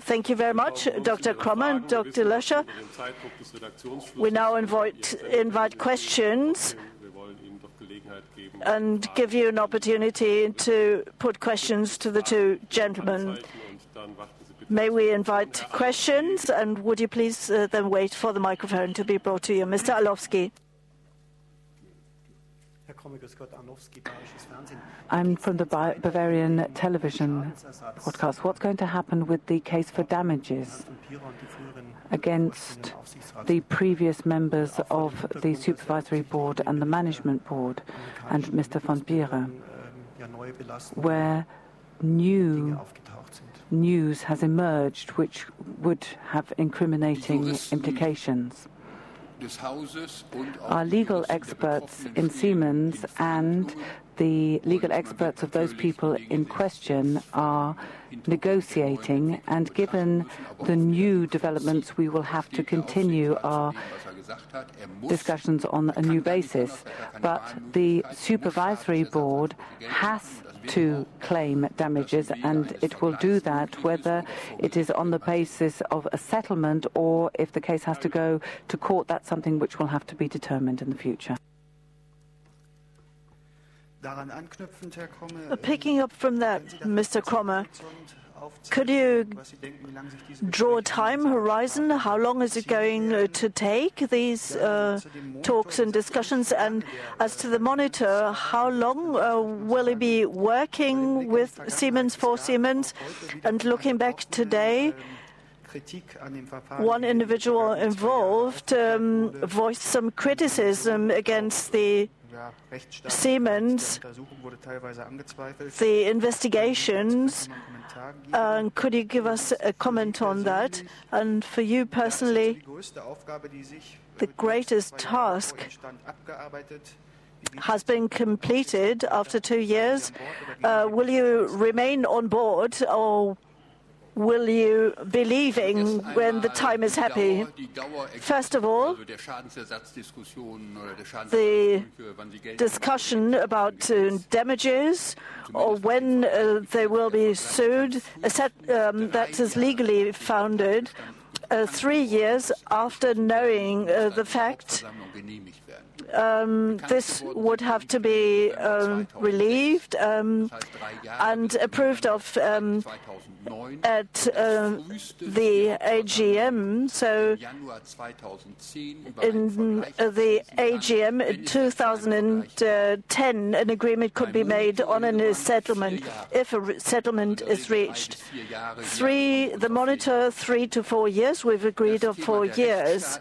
Thank you very much, Dr. Krommer and Dr. Löscher. We now invite questions and give you an opportunity to put questions to the two gentlemen. May we invite questions, and would you please then wait for the microphone to be brought to you. Mr. Arlovski. I'm from the Bavarian television broadcast. What's going to happen with the case for damages against the previous members of the supervisory board and the management board and Mr. von Biere, where new news has emerged which would have incriminating implications? Our legal experts in Siemens and the legal experts of those people in question are negotiating, and given the new developments, we will have to continue our discussions on a new basis. But the supervisory board has to claim damages, and it will do that whether it is on the basis of a settlement or if the case has to go to court. That's something which will have to be determined in the future. Picking up from that, Mr. Krommer, could you draw a time horizon? How long is it going to take, these talks and discussions? And as to the monitor, how long will he be working with Siemens, for Siemens? And looking back today, one individual involved voiced some criticism against the Siemens, the investigations. Could you give us a comment on that? And for you personally, the greatest task has been completed after 2 years. Will you remain on board, or will you be leaving when the time is happy? First of all, the discussion about damages or when they will be sued, that is legally founded 3 years after knowing the fact. This would have to be relieved and approved of at the AGM. So in the AGM in 2010, an agreement could be made on a settlement if a settlement is reached. The monitor, 3 to 4 years. We've agreed on 4 years.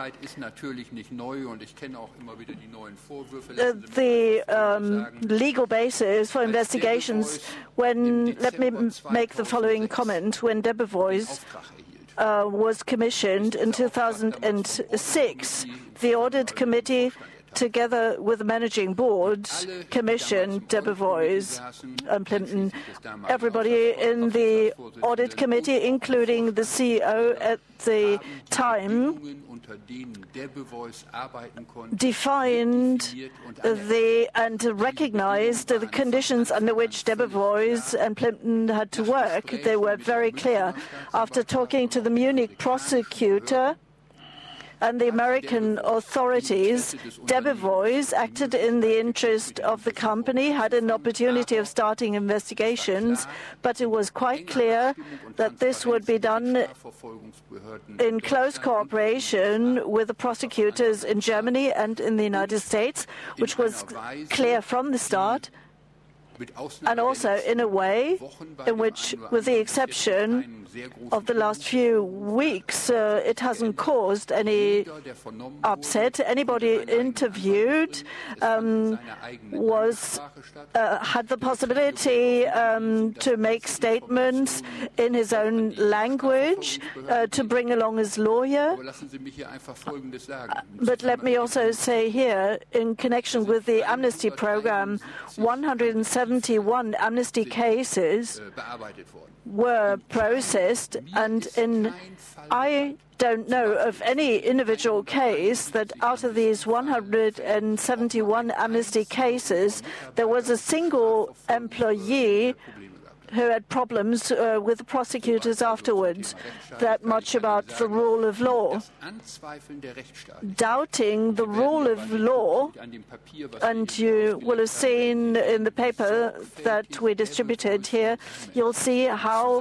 The legal basis for investigations, let me make the following comment. When Debevoise was commissioned in 2006, the audit committee, together with the managing board, commissioned Debevoise and Plimpton. Everybody in the audit committee, including the CEO at the time, defined and recognized the conditions under which Debevoise and Plimpton had to work. They were very clear. After talking to the Munich prosecutor and the American authorities, Debevoise acted in the interest of the company, had an opportunity of starting investigations, but it was quite clear that this would be done in close cooperation with the prosecutors in Germany and in the United States, which was clear from the start, and also in a way in which, with the exception of the last few weeks, it hasn't caused any upset. Anybody interviewed had the possibility to make statements in his own language, to bring along his lawyer. But let me also say here, in connection with the amnesty program, 171 amnesty cases were processed, and I don't know of any individual case that out of these 171 amnesty cases, there was a single employee who had problems with the prosecutors afterwards. That much about the rule of law. Doubting the rule of law, and you will have seen in the paper that we distributed here, you'll see how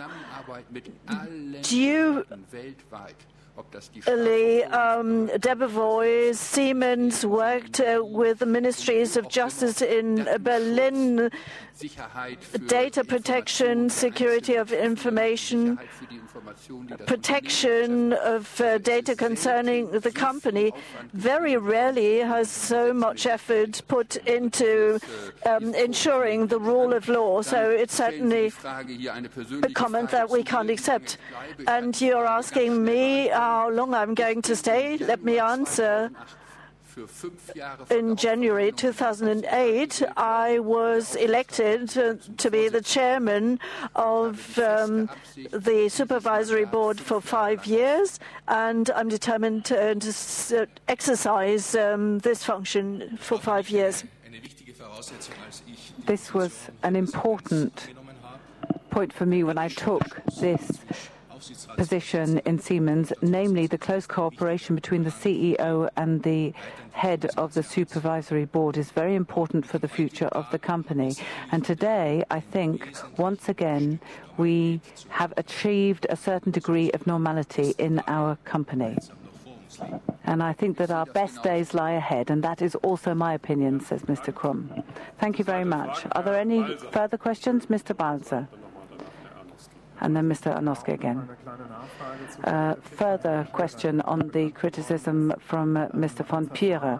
Debevoise, Siemens worked with the ministries of justice in Berlin, data protection, security of information, protection of data concerning the company. Very rarely has so much effort put into ensuring the rule of law. So it's certainly a comment that we can't accept. And you're asking me how long I'm going to stay. Let me answer. In January 2008, I was elected to be the chairman of the supervisory board for 5 years, and I'm determined to exercise this function for 5 years. This was an important point for me when I took this position in Siemens, namely the close cooperation between the CEO and the head of the supervisory board is very important for the future of the company. And today, I think, once again, we have achieved a certain degree of normality in our company. And I think that our best days lie ahead, and that is also my opinion, says Mr. Krumm. Thank you very much. Are there any further questions? Mr. Balzer. And then Mr. Arnowski again. Further question on the criticism from Mr. von Pierer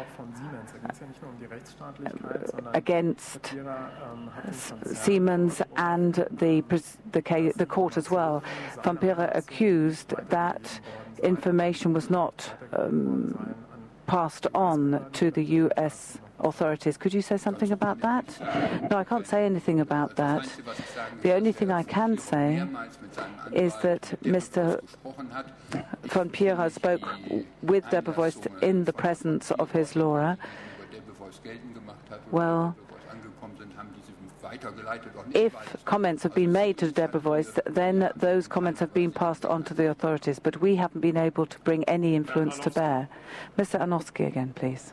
against Siemens and the court as well. Von Pierer accused that information was not passed on to the U.S. authorities. Could you say something about that? No, I can't say anything about that. The only thing I can say is that Mr. von Pierer spoke with Debevoise in the presence of his lawyer. Well, if comments have been made to Debevoise, then those comments have been passed on to the authorities, but we haven't been able to bring any influence to bear. Mr. Arnowski again, please.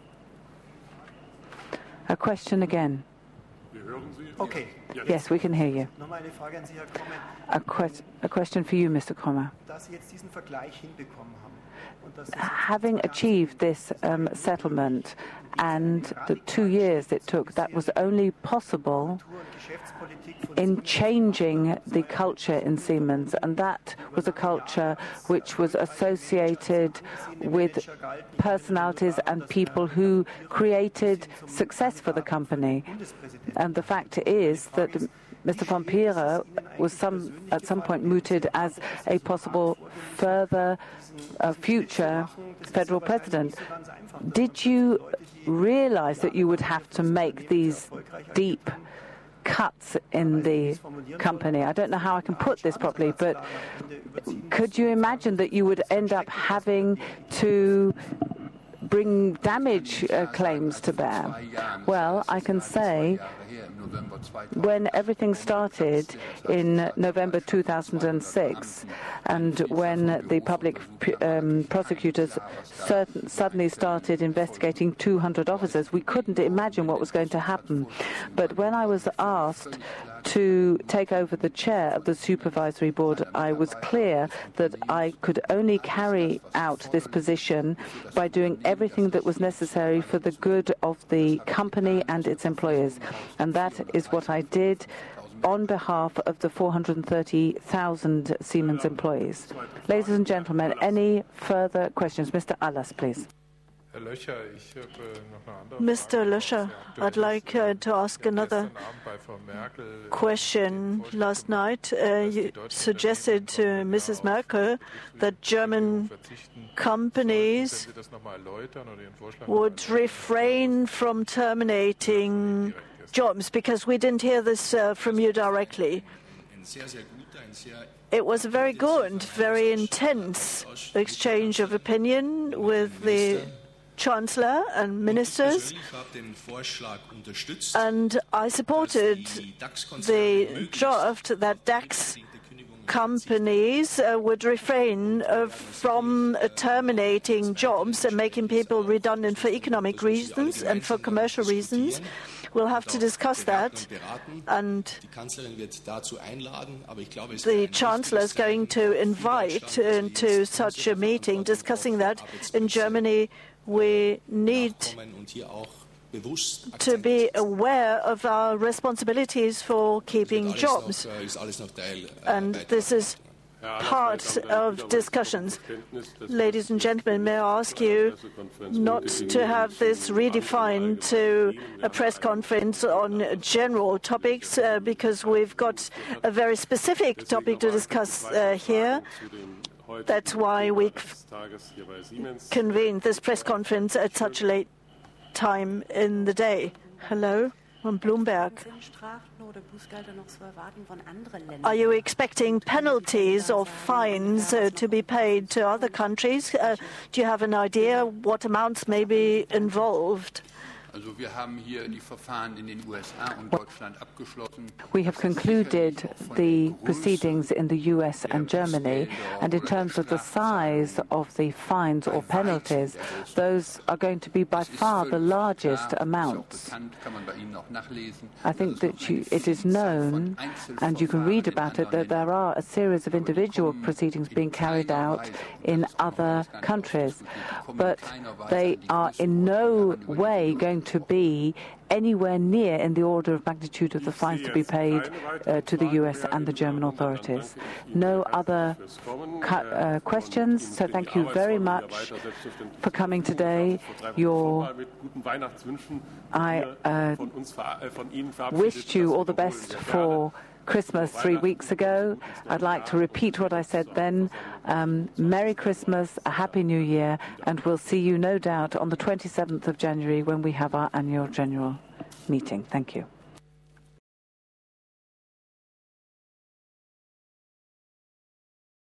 A question again. Okay. Yes, we can hear you. A question for you, Mr. Krummer. Having achieved this settlement and the 2 years it took, that was only possible in changing the culture in Siemens, and that was a culture which was associated with personalities and people who created success for the company. And the fact is that Mr. von Pierer was at some point mooted as a possible further future federal president. Did you realize that you would have to make these deep cuts in the company? I don't know how I can put this properly, but could you imagine that you would end up having to bring damage claims to bear? Well, I can say when everything started in November 2006, and when the public prosecutors suddenly started investigating 200 officers, we couldn't imagine what was going to happen. But when I was asked to take over the chair of the supervisory board, I was clear that I could only carry out this position by doing everything that was necessary for the good of the company and its employers. And that is what I did on behalf of the 430,000 Siemens employees. Ladies and gentlemen, any further questions? Mr. Allas, please. Mr. Löscher, I'd like to ask another question. Last night, you suggested to Mrs. Merkel that German companies would refrain from terminating jobs, because we didn't hear this from you directly. It was a very good, very intense exchange of opinion with the Chancellor and ministers, and I supported the draft that DAX companies would refrain from terminating jobs and making people redundant for economic reasons and for commercial reasons. We'll have to discuss that, and the Chancellor is going to invite to such a meeting discussing that. In Germany, we need to be aware of our responsibilities for keeping jobs, and this is part of discussions. Ladies and gentlemen, may I ask you not to have this redefined to a press conference on general topics, because we've got a very specific topic to discuss here. That's why we convened this press conference at such a late time in the day. Hello, from Bloomberg. Are you expecting penalties or fines to be paid to other countries? Do you have an idea what amounts may be involved? We have concluded the proceedings in the US and Germany, and in terms of the size of the fines or penalties, those are going to be by far the largest amounts. I think that it is known, and you can read about it, that there are a series of individual proceedings being carried out in other countries, but they are in no way going to be anywhere near in the order of magnitude of the fines to be paid to the US and the German authorities. No other questions, so thank you very much for coming today. I wished you all the best for Christmas 3 weeks ago. I'd like to repeat what I said then. Merry Christmas, a Happy New Year, and we'll see you no doubt on the 27th of January when we have our annual general meeting. Thank you.